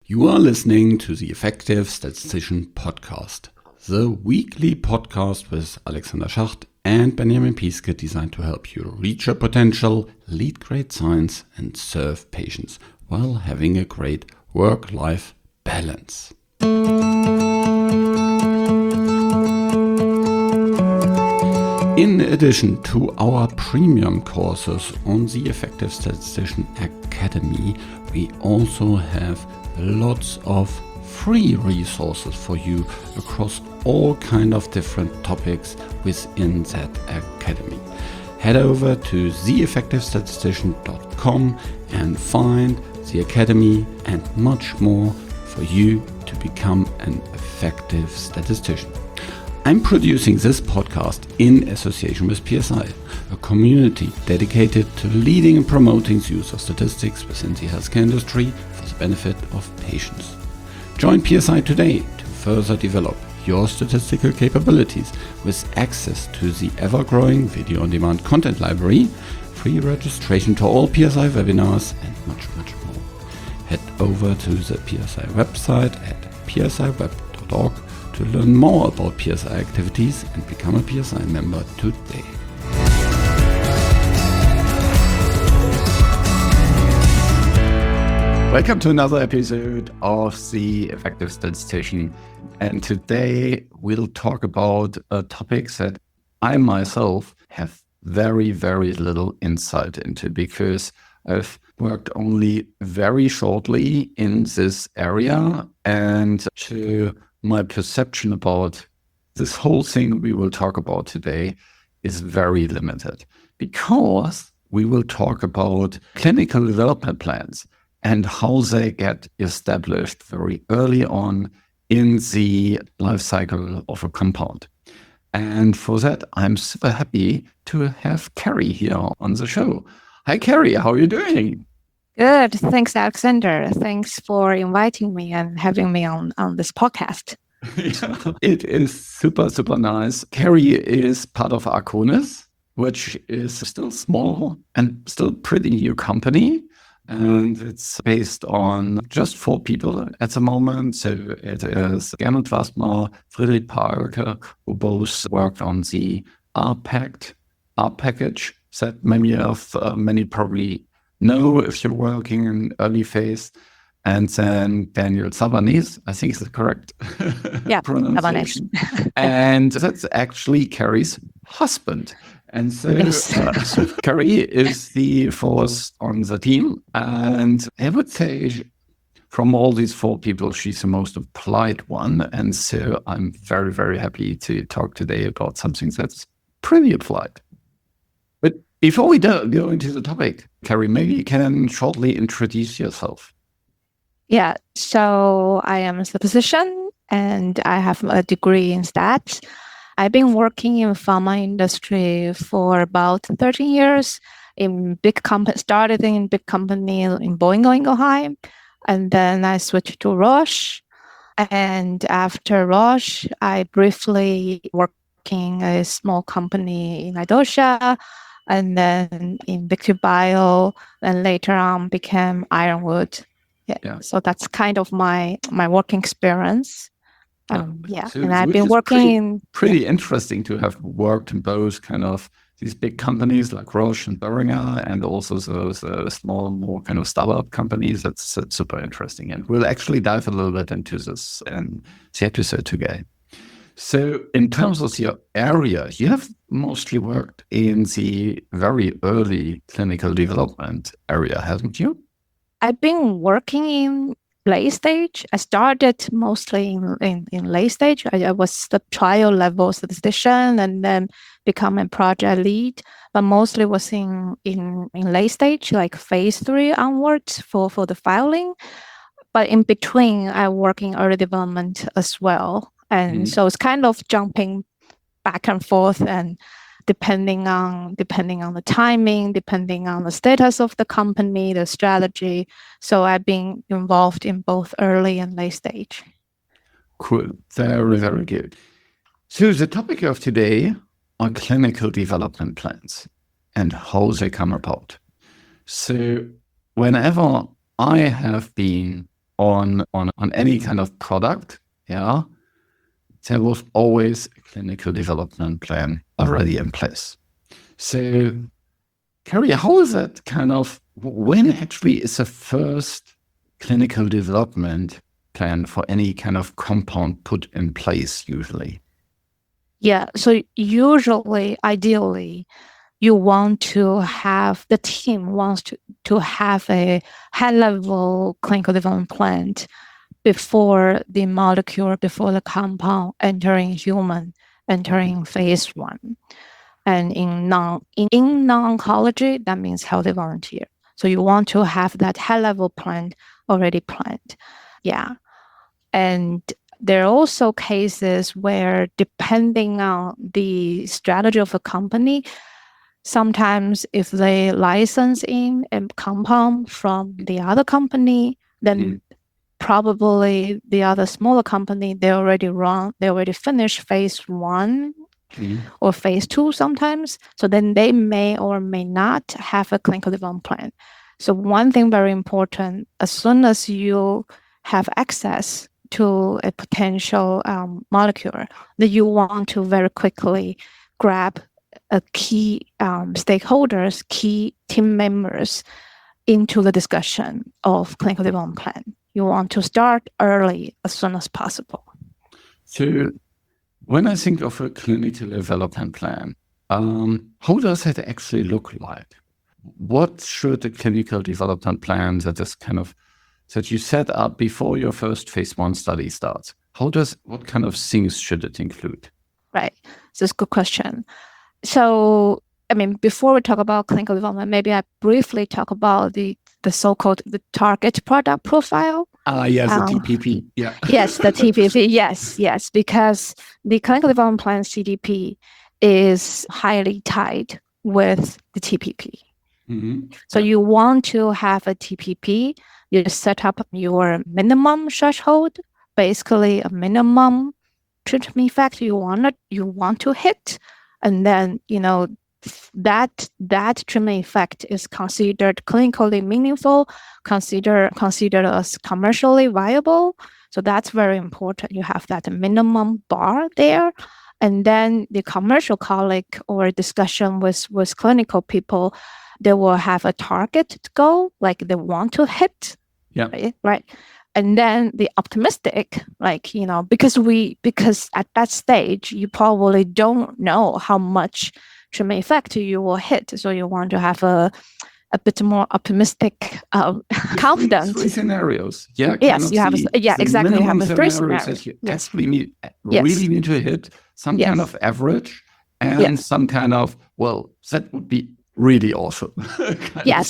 You are listening to the Effective Statistician Podcast, the weekly podcast with Alexander Schacht and Benjamin Piske designed to help you reach your potential, lead great science, and serve patients while having a great work-life balance. In addition to our premium courses on the Effective Statistician Academy, we also have lots of free resources for you across all kind of different topics within that academy. Head over to theeffectivestatistician.com and find the academy and much more for you to become an effective statistician. I'm producing this podcast in association with PSI, a community dedicated to leading and promoting the use of statistics within the healthcare industry for the benefit of patients. Join PSI today to further develop your statistical capabilities with access to the ever-growing video-on-demand content library, free registration to all PSI webinars, and much more. Head over to the PSI website at psiweb.org to learn more about PSI activities and become a PSI member today. Welcome to another episode of the Effective Statistician. And today we'll talk about topics that I myself have very little insight into because I've worked only very shortly in this area, and to my perception about this whole thing we will talk about today is very limited, because we will talk about clinical development plans and how they get established very early on in the life cycle of a compound. And for that, I'm super happy to have Carrie here on the show. Hi, Carrie, how are you doing? Good. Thanks, Alexander. Thanks for inviting me and having me on this podcast. Yeah, it is super nice. Carrie is part of Arconis, which is still small and still pretty new company. And it's based on just 4 people at the moment. So it is Gernot Wassmer, Friedrich Parker, who both worked on the R-Pact, R-Package that many probably know if you're working in early phase. And then Daniel Sabanes, I think is the correct pronunciation. And that's actually Carrie's husband. And so Carrie is the fourth on the team. And I would say from all these 4 people, she's the most applied one. And so I'm very happy to talk today about something that's pretty applied. But before we go into the topic, Carrie, maybe you can shortly introduce yourself. Yeah, so I am a statistician and I have a degree in stats. I've been working in pharma industry for about 13 years in big company. Started in big company in Boehringer Ingelheim, and then I switched to Roche. And after Roche, I briefly working a small company in Idorsia, and then in Victor Bio, and later on became Ironwood. Yeah. So that's kind of my working experience. So and I've been working pretty interesting to have worked in both kind of these big companies like Roche and Boehringer, and also those small, more kind of startup companies. That's super interesting. And we'll actually dive a little bit into this in the episode today. So in terms of your area, you have mostly worked in the very early clinical development area, haven't you? I've been working in late stage. I started mostly in late stage. I was the trial level statistician and then become a project lead, but mostly was in late stage, like phase 3 onwards for the filing. But in between, I work in early development as well. And so it's kind of jumping back and forth, and depending on the timing, depending on the status of the company, the strategy. So I've been involved in both early and late stage. Cool. Very good. So the topic of today are clinical development plans and how they come about. So whenever I have been on any kind of product, yeah, there was always a clinical development plan already in place. So, Carrie, how is that when actually is the first clinical development plan for any kind of compound put in place usually? Yeah, so usually, ideally, you want to have the team wants to have a high-level clinical development plan before the molecule, before the compound entering human, entering phase 1. And in non-oncology, that means healthy volunteer. So you want to have that high-level plan already planned. Yeah. And there are also cases where, depending on the strategy of a company, sometimes if they license in a compound from the other company, then probably the other smaller company, they already finished phase 1 or phase 2 sometimes. So then they may or may not have a clinical development plan. So one thing very important, as soon as you have access to a potential molecule, that you want to very quickly grab a key stakeholders, key team members into the discussion of clinical development plan. You want to start early, as soon as possible. So when I think of a clinical development plan, how does it actually look like? What should the clinical development plan that you set up before your first phase 1 study starts? What kind of things should it include? Right. So it's a good question. So, before we talk about clinical development, maybe I briefly talk about the so-called the target product profile. Yes, the TPP. Yeah. Yes, the TPP. Yes, because the clinical development plan CDP is highly tied with the TPP. So you want to have a TPP. You set up your minimum threshold, basically a minimum treatment effect you want to hit, and then that treatment effect is considered clinically meaningful, considered as commercially viable. So that's very important. You have that minimum bar there. And then the commercial colleague or discussion with clinical people, they will have a target to go, like they want to hit. Yeah. Right. And then the optimistic, because at that stage, you probably don't know how much treatment effect you will hit. So you want to have a bit more optimistic confidence. 3 scenarios. Yeah. Yes, you have. Exactly. You have 3 scenarios that you actually really need to hit some kind of average and some kind of, that would be really awesome. Yes.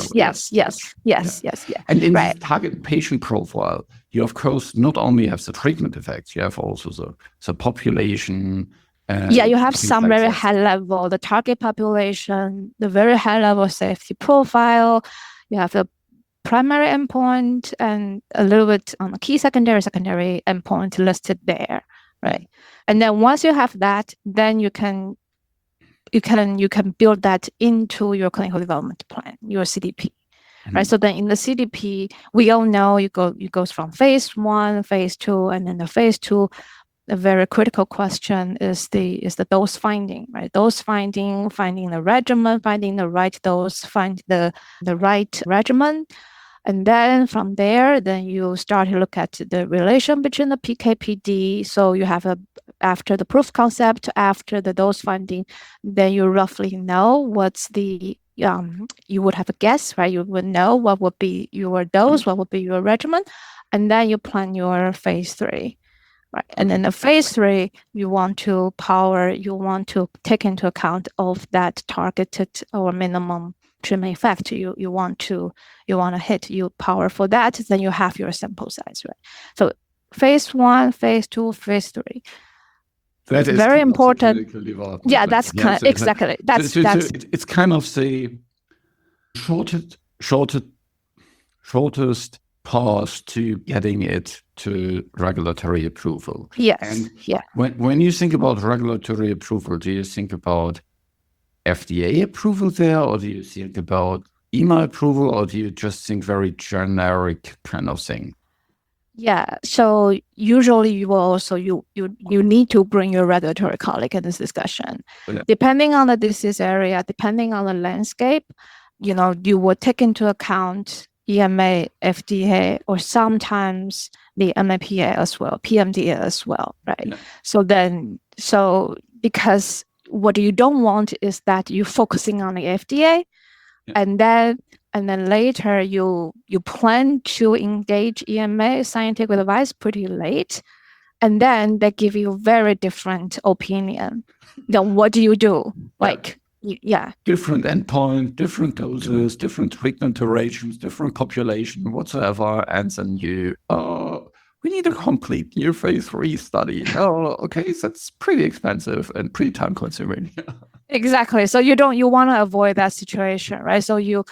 And in the target patient profile, you of course not only have the treatment effects, you have also the population. You have some very high level, the target population, the very high level safety profile. You have the primary endpoint and a little bit on the key secondary endpoint listed there, right? And then once you have that, then you can build that into your clinical development plan, your CDP, right? So then in the CDP, we all know you goes from phase 1, phase 2, and then the phase 2. A very critical question is the dose finding, right? Dose finding the regimen, finding the right dose, find the right regimen. And then from there, then you start to look at the relation between the PK/PD. So you have after the proof concept, after the dose finding, then you roughly know what's the you would have a guess, right? You would know what would be your dose, what would be your regimen, and then you plan your phase 3. Right. And then the phase 3, you want to take into account of that targeted or minimum treatment effect you want to hit, you power for that, then you have your sample size, right? So phase 1, phase 2, phase 3. That is very important. Yeah, that's exactly. That's it's kind of the shortest path to getting it to regulatory approval. Yes. And when you think about regulatory approval, do you think about FDA approval there, or do you think about EMA approval, or do you just think very generic kind of thing? Yeah. So usually you will also you need to bring your regulatory colleague in this discussion. Yeah. Depending on the disease area, depending on the landscape, you will take into account EMA, FDA, or sometimes the MAPA as well, PMDA as well, right? Yeah. So because what you don't want is that you're focusing on the FDA, Yeah. and then later you plan to engage EMA scientific advice pretty late, and then they give you very different opinion. Then what do you do? Like, yeah, Different endpoint, different doses, different treatment durations, different population, whatsoever. And then we need a complete new phase 3 study. Oh, okay, that's pretty expensive and pretty time consuming. exactly. So you want to avoid that situation, right? So you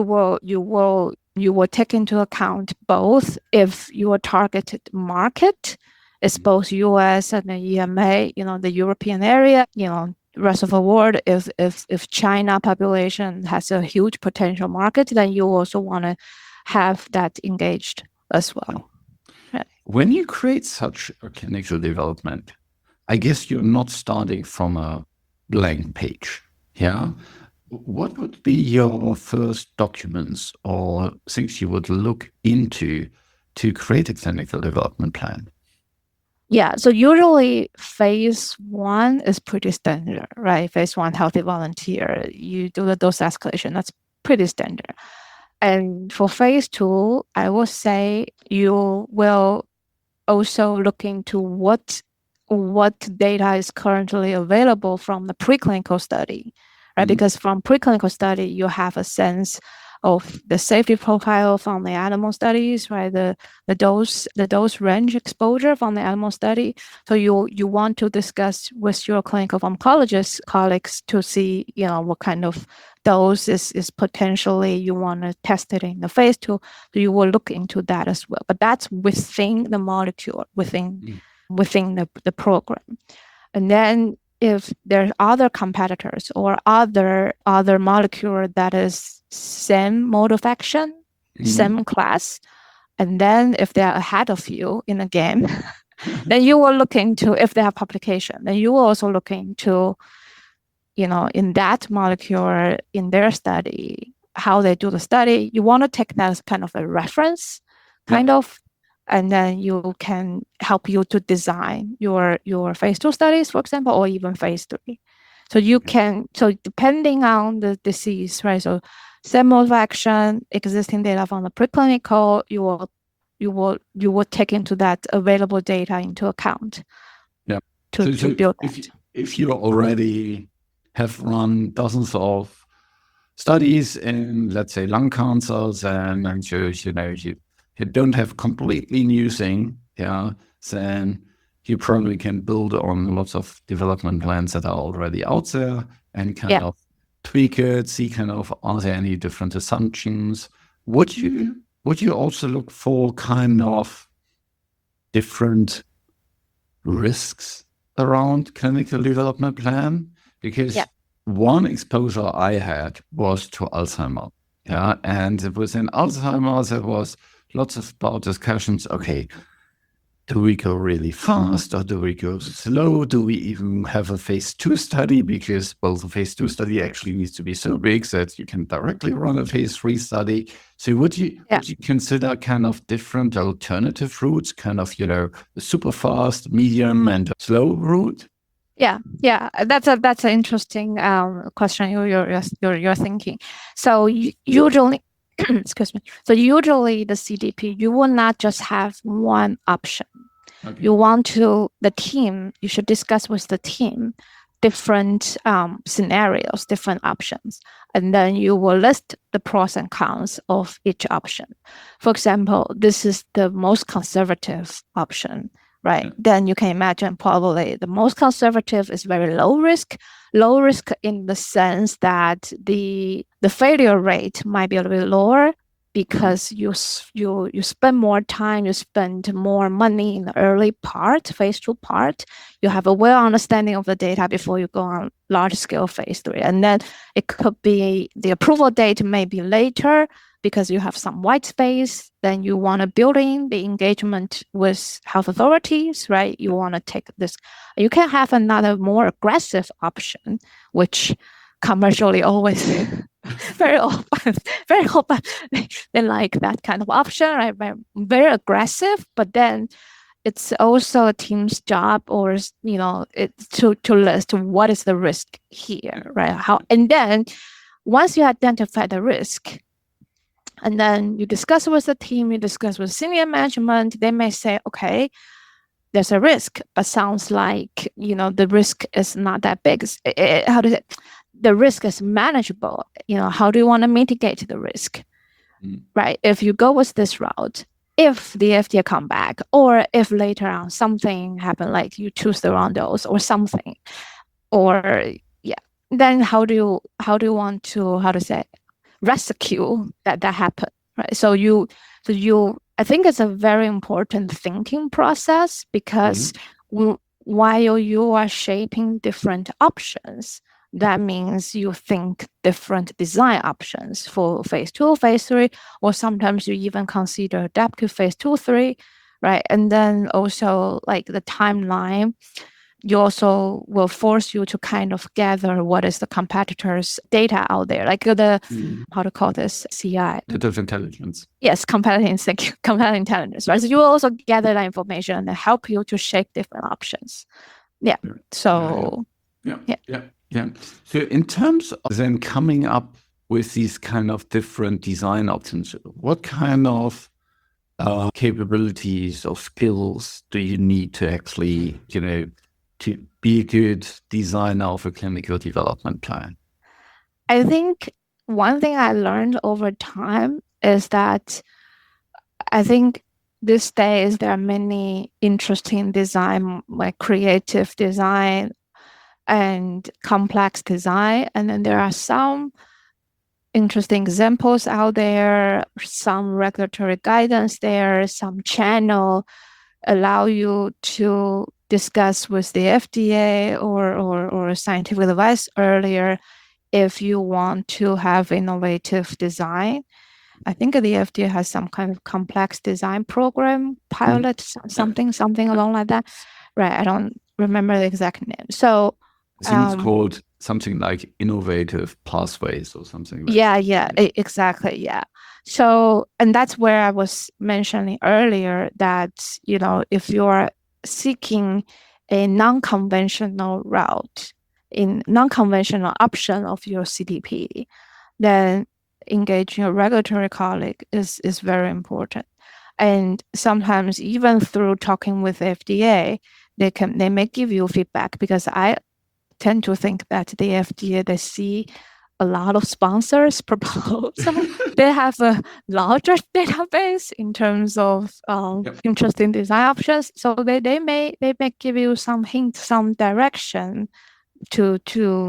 will take into account both if your targeted market is both US and the EMA, the European area, rest of the world. If China population has a huge potential market, then you also want to have that engaged as well. Right. When you create such a clinical development, I guess you're not starting from a blank page. Yeah. What would be your first documents or things you would look into to create a clinical development plan? Yeah, so usually phase 1 is pretty standard, right? Phase 1 healthy volunteer, you do the dose escalation, that's pretty standard. And for phase 2, I will say you will also look into what data is currently available from the preclinical study, right? Mhm. Because from preclinical study, you have a sense of the safety profile from the animal studies, right? The dose range exposure from the animal study. So you want to discuss with your clinical pharmacologist colleagues to see, what kind of dose is potentially you want to test it in the phase 2. So you will look into that as well. But that's within the molecule, within the program. And then if there's other competitors or other molecule that is same mode of action, same class, and then if they're ahead of you in the game, then you will look into if they have publication. Then you will also look into, in that molecule, in their study, how they do the study. You want to take that as kind of a reference, kind of, and then you can help you to design your phase 2 studies, for example, or even phase 3. So you can, so depending on the disease, right? So same mode of action, existing data from the preclinical, you will take into that available data into account. Yeah. To build that. If you already have run dozens of studies in, let's say, lung cancers, and you don't have completely new thing, then you probably can build on lots of development plans that are already out there and kind of tweak it, see kind of are there any different assumptions. Would you also look for kind of different risks around clinical development plan? Because one exposure I had was to Alzheimer. And within Alzheimer's, there was lots of about discussions. Okay, do we go really fast or do we go slow? Do we even have a phase 2 study? Because, well, the phase 2 study actually needs to be so big that you can directly run a phase 3 study. So would you consider kind of different alternative routes, kind of, the super fast, medium, and slow route? Yeah, that's an interesting question you're thinking. So usually, excuse me. So usually the CDP, you will not just have one option. Okay. You should discuss with the team different scenarios, different options, and then you will list the pros and cons of each option. For example, this is the most conservative option, right? Yeah. Then you can imagine probably the most conservative is very low risk in the sense that the failure rate might be a little bit lower because you spend more time, you spend more money in the early part, phase 2 part. You have a well understanding of the data before you go on large scale phase 3. And then it could be the approval date may be later because you have some white space. Then you want to build in the engagement with health authorities, right? You want to take this. You can have another more aggressive option, which commercially always very often they like that kind of option, right? Very aggressive, but then it's also a team's job, or to list what is the risk here, right? And then once you identify the risk, and then you discuss with the team, you discuss with senior management, they may say, okay, there's a risk, but sounds like the risk is not that big. The risk is manageable. How do you want to mitigate the risk? Right? If you go with this route, if the FDA come back, or if later on something happen, like you choose the wrong dose or something, or then how do you want to rescue that happen, right? So I think it's a very important thinking process, because while you are shaping different options, that means you think different design options for phase 2, phase 3, or sometimes you even consider adaptive phase 2, 3, right? And then also like the timeline, you also will force you to kind of gather what is the competitors' data out there, like how to call this, CI. Competitive intelligence. Yes, competitive intelligence, right? So you will also gather that information and help you to shape different options. Yeah. So. Yeah. So in terms of then coming up with these kind of different design options, what kind of capabilities or skills do you need to actually, to be a good designer of a clinical development plan? I think one thing I learned over time is that I think these days there are many interesting design, like creative design and complex design. And then there are some interesting examples out there, some regulatory guidance there, some channel allow you to discuss with the FDA or scientific advice earlier if you want to have innovative design. I think the FDA has some kind of complex design program, pilot, something along like that. Right, I don't remember the exact name. So I think it's called something like innovative pathways or something like that. Exactly, yeah. So, and that's where I was mentioning earlier that, if you're seeking a non-conventional route, in non-conventional option of your CDP, then engaging a regulatory colleague is very important. And sometimes even through talking with FDA, they may give you feedback, because I tend to think that the FDA, they see a lot of sponsors proposal. They have a larger database in terms of interesting design options. So they may give you some hints, some direction to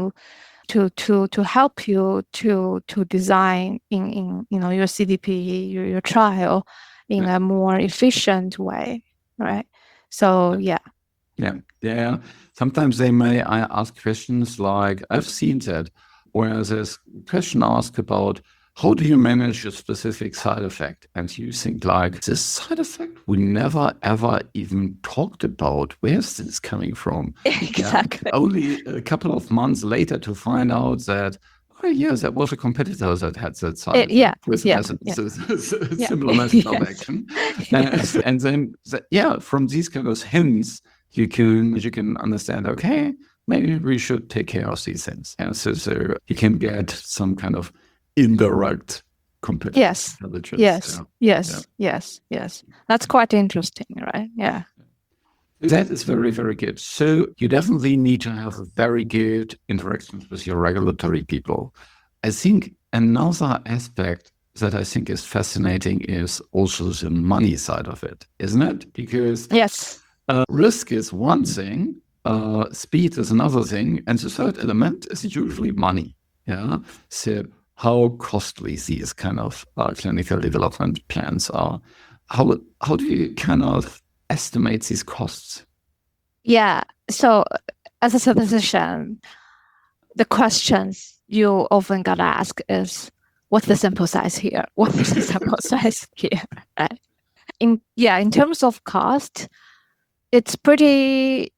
help you to design in your CDP, your trial in a more efficient way, right? So yeah. Sometimes they may ask questions like, I've seen that, where there's a question asked about how do you manage a specific side effect? And you think like, this side effect we never ever even talked about. Where's this coming from? Exactly. Only a couple of months later to find out that, there was a competitor that had that side effect with similar method of action. And then, from these kind of hints, you can understand, okay, maybe we should take care of these things. And so you can get some kind of indirect competitive intelligence. Yes. That's quite interesting, right? Yeah. That is very, very good. So you definitely need to have very good interactions with your regulatory people. I think another aspect that I think is fascinating is also the money side of it, isn't it? Because risk is one thing, speed is another thing, and the third element is usually money. Yeah. So how costly these kind of clinical development plans are. How do you kind of estimate these costs? Yeah. So as a statistician, the questions you often got asked is, what's the sample size here? What is the sample size here? Right? In terms of cost, it's pretty,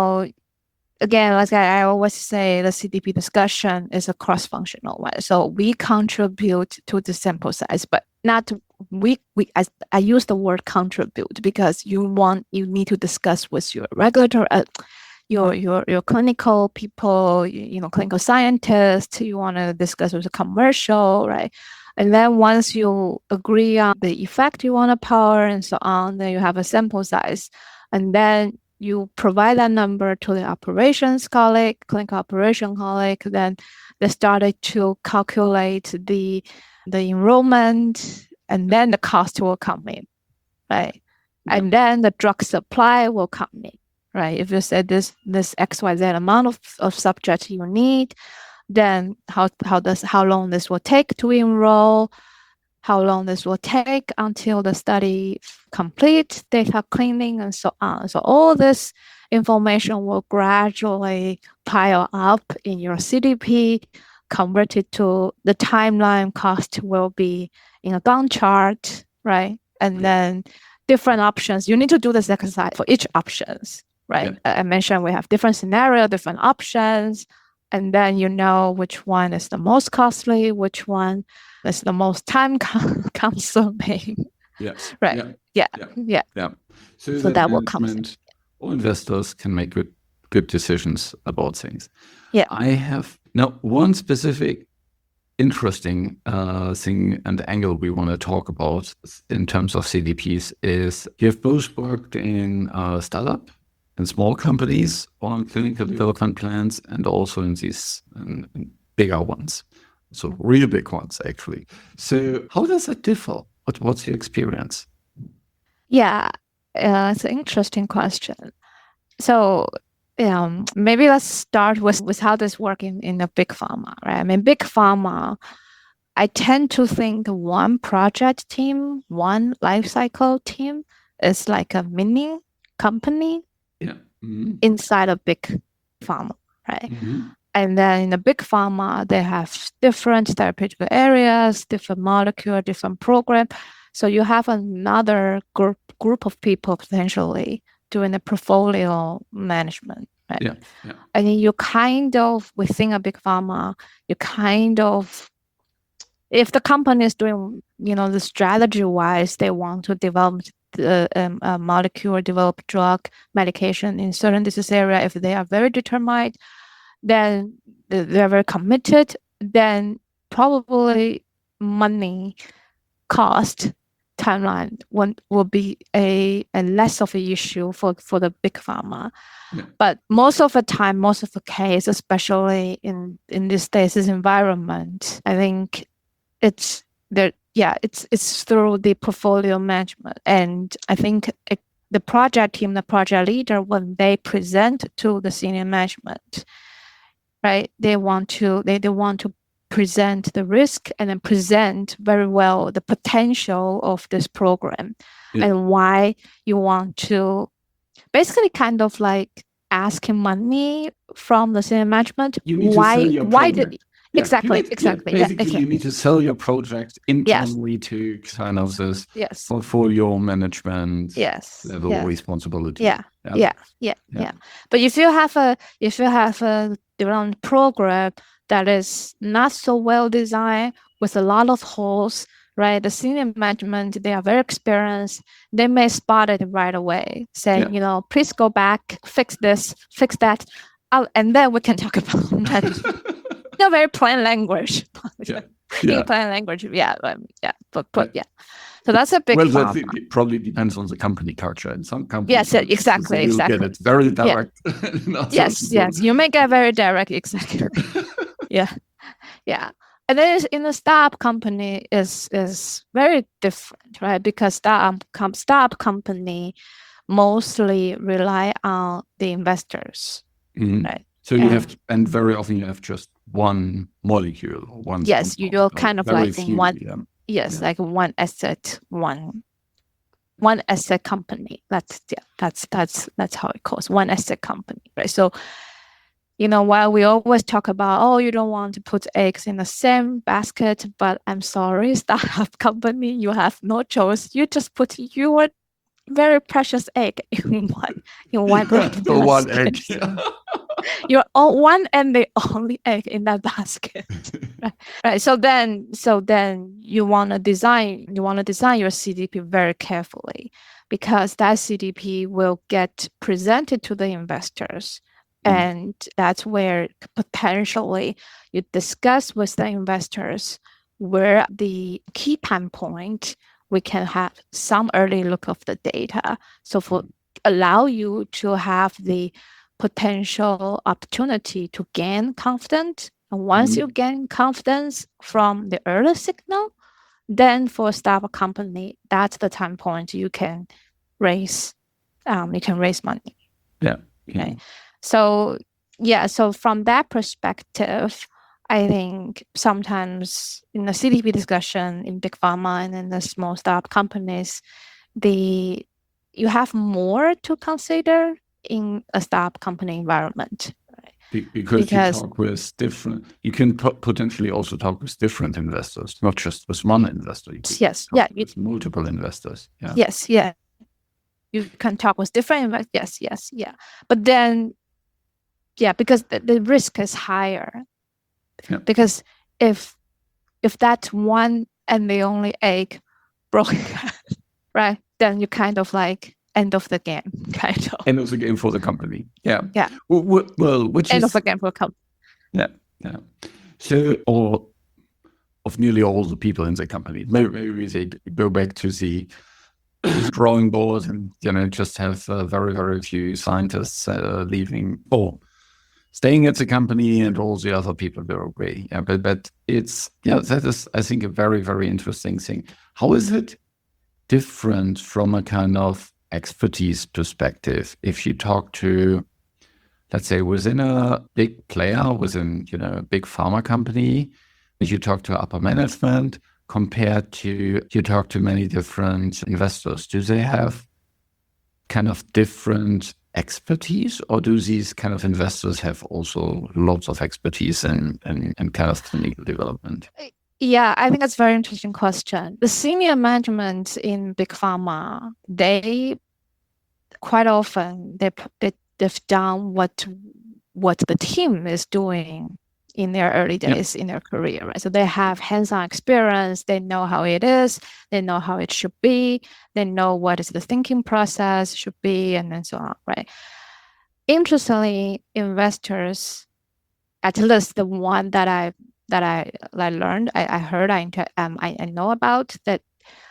again, like I always say, the CDP discussion is a cross-functional one. So we contribute to the sample size, but not we. I use the word contribute because you need to discuss with your regulatory, your clinical people, clinical scientists. You want to discuss with the commercial, right? And then once you agree on the effect you want to power and so on, then you have a sample size, and then you provide that number to the operations colleague, clinical operation colleague. Then they started to calculate the enrollment, and then the cost will come in, right? And then the drug supply will come in, right? If you said this XYZ amount of subjects you need, then how long this will take to enroll, how long this will take until the study complete, data cleaning, and so on. So all this information will gradually pile up in your CDP, converted to the timeline cost will be in a Gantt chart, right? And then different options. You need to do this exercise for each options, right? Yeah. I mentioned we have different scenarios, different options, and then you know which one is the most costly, which one is the most time consuming. Yes. Right. Yeah. So that will come. All investors can make good decisions about things. Yeah. I have now one specific interesting thing and angle we want to talk about in terms of CDPs is you've both worked in startup and small companies on clinical development plans, and also in these bigger ones, so real big ones actually. So how does that differ? What's your experience? Yeah, it's an interesting question. So maybe let's start with how this works in a big pharma, right? I mean, big pharma, I tend to think one project team, one life cycle team is like a mini company. Yeah. Mm-hmm. Inside a big pharma, right? Mm-hmm. And then in a big pharma, they have different therapeutic areas, different molecule, different program. So you have another group of people potentially doing the portfolio management, right? Yeah. And then you kind of, within a big pharma, if the company is doing, the strategy-wise, they want to develop a molecule, develop drug, medication in certain disease area. If they are very determined, then they're very committed, then probably money, cost, timeline will be a less of an issue for the big pharma. Yeah. But most of the time, most of the case, especially in this stasis environment, I think it's there. Yeah, it's through the portfolio management, and I think the project team, the project leader, when they present to the senior management, right, they want to present the risk and then present very well the potential of this program. Yeah. And why you want to basically kind of like asking money from the senior management. You need to sell your project. Yeah. Exactly. Basically, you need to sell your project internally to kind of this portfolio management level responsibility. Yeah. But if you have a development program that is not so well designed with a lot of holes, right? The senior management, they are very experienced. They may spot it right away, saying, please go back, fix this, fix that, and then we can talk about that. Very plain language. Plain language. But So that's a big that probably depends on the company culture. In some companies, yes, exactly. You get it very direct. Yes, you may get very direct. Exactly. Yeah. And then in the startup company is very different, right? Because startup company mostly rely on the investors, right? So you have, and very often you have just one molecule or one Yes, compound, you're or kind of very like few, one. yeah. Yes, Yeah. like one asset, one asset company. That's how it calls, one asset company, right? So, while we always talk about, oh, you don't want to put eggs in the same basket, but I'm sorry, startup company, you have no choice. You just put your very precious egg in one For one egg. basket. You're one and the only egg in that basket. Right. So then you want to design your CDP very carefully, because that CDP will get presented to the investors. And that's where potentially you discuss with the investors where the key time point we can have some early look of the data. So for allow you to have the potential opportunity to gain confidence. And once you gain confidence from the early signal, then for a startup company, that's the time point you can raise money. Yeah. Right. So from that perspective, I think sometimes in the CDP discussion in big pharma and in the small startup companies, you have more to consider in a startup company environment. Because you can potentially also talk with different investors, not just with one investor. With multiple investors. Yeah. Yes, yeah. You can talk with different investors. Yes, yeah. But then, because the risk is higher. Yeah. Because if that one and the only egg broke, right, then you kind of like end of the game, kind of. End of the game for the company. Yeah. Yeah. Well, which end is of the game for a company. Yeah. Yeah. So, of nearly all the people in the company, maybe we go back to the drawing board and just have very, very few scientists leaving or staying at the company, and all the other people go away. Yeah, but it's that is, I think, a very, very interesting thing. How is it different from a kind of expertise perspective if you talk to, let's say, within a big player, within a big pharma company, you talk to upper management compared to you talk to many different investors? Do they have kind of different expertise, or do these kind of investors have also lots of expertise in kind of clinical development? Yeah, I think that's a very interesting question. The senior management in big pharma, they quite often they've done what the team is doing in their early days in their career, right? So they have hands-on experience. They know how it is. They know how it should be. They know what is the thinking process should be, and then so on, right? Interestingly, investors, at least the one that I learned, I heard, I know about, that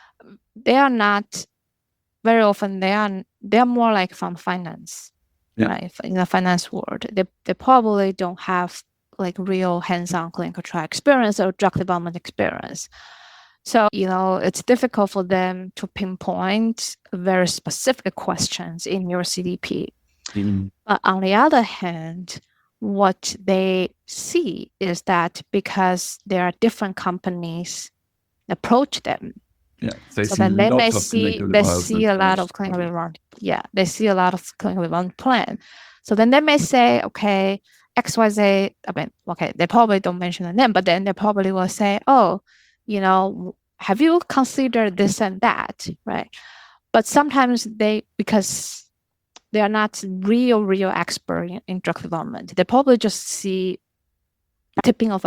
they are not very often. They are more like from finance, right? In the finance world, they probably don't have like real hands-on clinical trial experience or drug development experience. So, it's difficult for them to pinpoint very specific questions in your CDP. But on the other hand, what they see is that because there are different companies approach them. Yeah, so then they may see a lot of clinical development. Yeah, they see a lot of clinical development plan. So then they may say, okay, XYZ. I mean, okay, they probably don't mention the name, but then they probably will say, oh, have you considered this and that, right? But sometimes because they are not real expert in drug development, they probably just see a tip of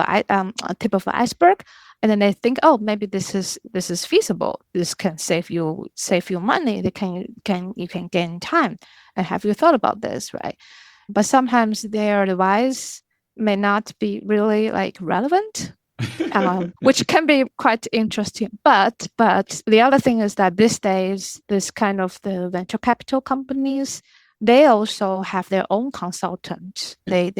an iceberg, and then they think, oh, maybe this is feasible. This can save you money. You can gain time. And have you thought about this, right? But sometimes their advice may not be really like relevant, which can be quite interesting. But the other thing is that these days, this kind of the venture capital companies, they also have their own consultants. They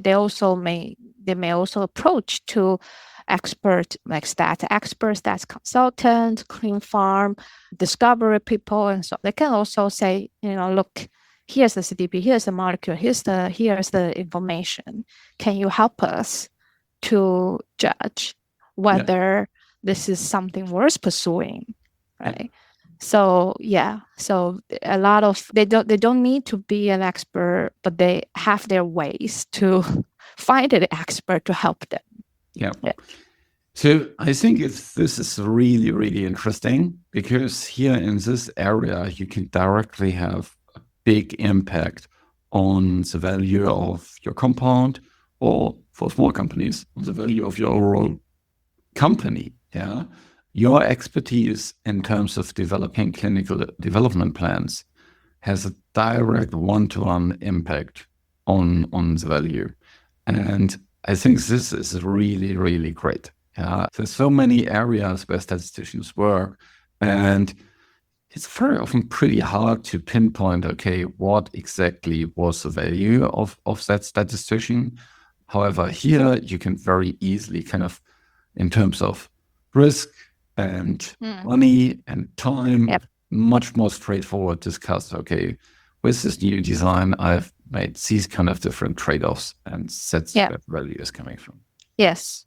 may also approach to expert like stat experts, stats consultants, clean farm, discovery people, and so they can also say, look, here's the CDP, here's the molecule, here's the information. Can you help us to judge whether this is something worth pursuing, right? So so a lot of they don't need to be an expert, but they have their ways to find an expert to help them. Yeah. So I think this is really, really interesting, because here in this area, you can directly have a big impact on the value of your compound, or for small companies, on the value of your overall company. Yeah. Your expertise in terms of developing clinical development plans has a direct one-to-one impact on the value. And I think this is really, really great. There's so many areas where statisticians work, and it's very often pretty hard to pinpoint, okay, what exactly was the value of that statistician. However, here you can very easily kind of, in terms of risk and money and time, much more straightforward discuss, okay, with this new design, I've made these kind of different trade-offs, and that's where value is coming from. Yes.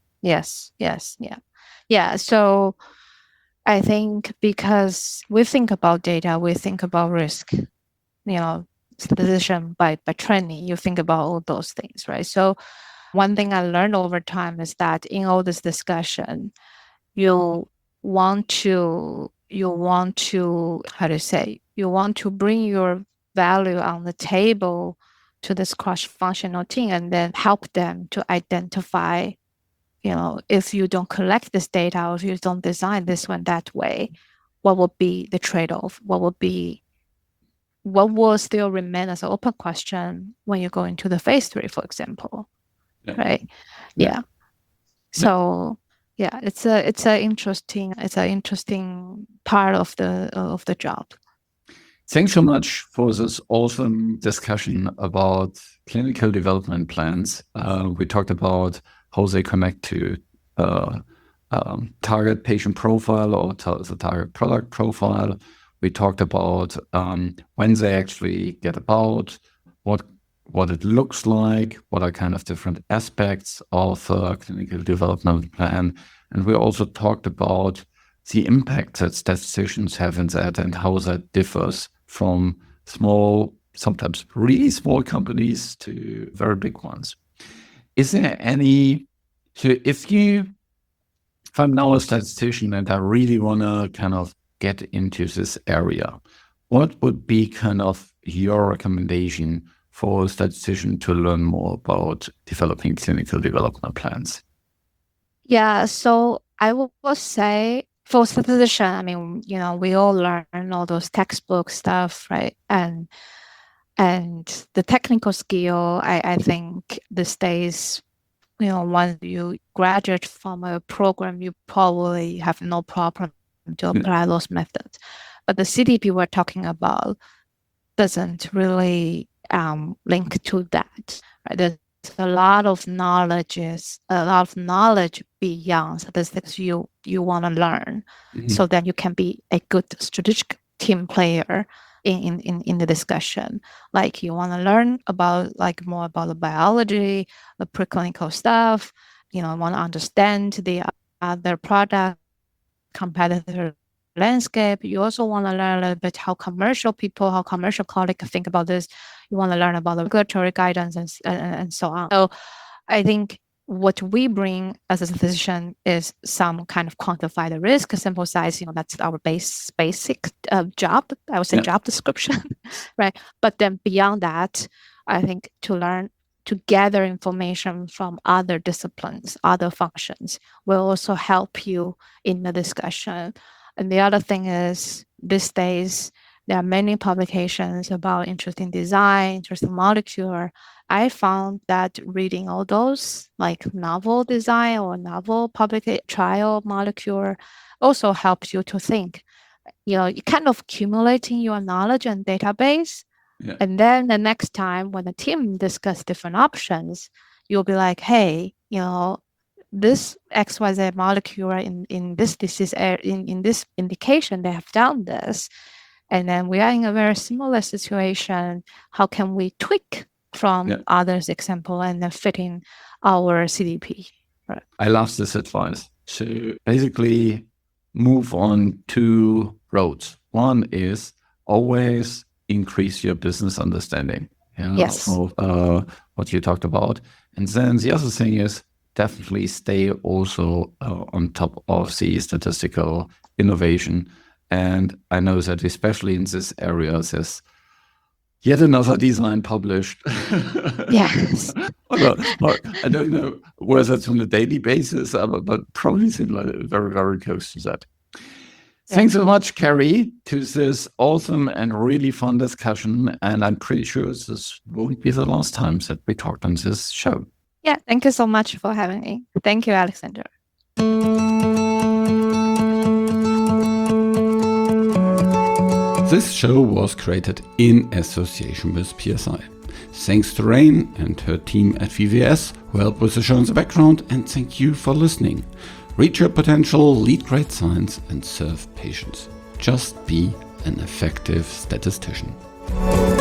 So I think because we think about data, we think about risk, statistician by training, you think about all those things, right? So one thing I learned over time is that in all this discussion, you want to bring your value on the table to this cross-functional team, and then help them to identify, if you don't collect this data, or if you don't design this one that way, what will be the trade-off? What will still remain as an open question when you go into the phase 3, for example, right? So it's an interesting part of the job. Thanks so much for this awesome discussion about clinical development plans. We talked about how they connect to target patient profile, or the target product profile. We talked about when they actually get about, what it looks like, what are kind of different aspects of a clinical development plan. And we also talked about the impact that statisticians have in that, and how that differs from small, sometimes really small companies to very big ones. Is there any, so if I'm now a statistician and I really want to kind of get into this area, what would be kind of your recommendation for a statistician to learn more about developing clinical development plans? So I will say, for statistician, I mean, we all learn all those textbook stuff, right? And the technical skill, I think these days, once you graduate from a program, you probably have no problem to apply those methods. But the CDP we're talking about doesn't really link to that, right? There's a lot of knowledge beyond statistics you want to learn, so that you can be a good strategic team player in the discussion. Like, you want to learn about more about the biology, the preclinical stuff. Want to understand the other product competitor landscape. You also want to learn a little bit how commercial colleagues think about this. You want to learn about the regulatory guidance and so on. So I think what we bring as a statistician is some kind of quantify the risk, sample size. That's our basic job. I would say job description, right? But then beyond that, I think to gather information from other disciplines, other functions, will also help you in the discussion. And the other thing is, these days, there are many publications about interesting design, interesting molecule. I found that reading all those, like novel design or novel public trial molecule, also helps you to think. You're kind of accumulating your knowledge and database. And then the next time when the team discuss different options, you'll be like, hey, this XYZ molecule in this disease, in this indication, they have done this. And then we are in a very similar situation. How can we tweak from others' example and then fit in our CDP? Right. I love this advice. So basically move on 2 roads. One is always increase your business understanding. Yes. Of what you talked about. And then the other thing is definitely stay also on top of the statistical innovation. And I know that especially in this area, there's yet another design published. Yes. Well, I don't know whether it's on a daily basis, but probably similar, very, very close to that. Thanks so much, Carrie, to this awesome and really fun discussion. And I'm pretty sure this won't be the last time that we talked on this show. Yeah, thank you so much for having me. Thank you, Alexander. This show was created in association with PSI. Thanks to Rain and her team at VVS who helped with the show in the background, and thank you for listening. Reach your potential, lead great science, and serve patients. Just be an effective statistician.